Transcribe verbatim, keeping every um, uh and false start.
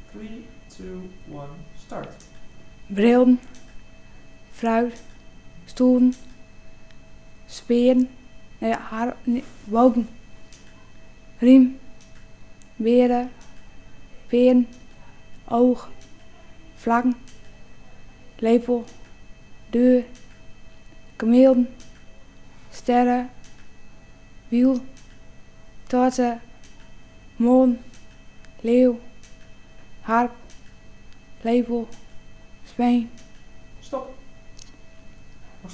three, two, one, start. Brillen, fruit, stoelen, speren, nee, haar, nee, wogen, riem, beren, peren, oog, vlaggen, lepel, deur, kameelden, sterren, wiel, torten, molen, leeuw, harp, lepel, speen. Stop.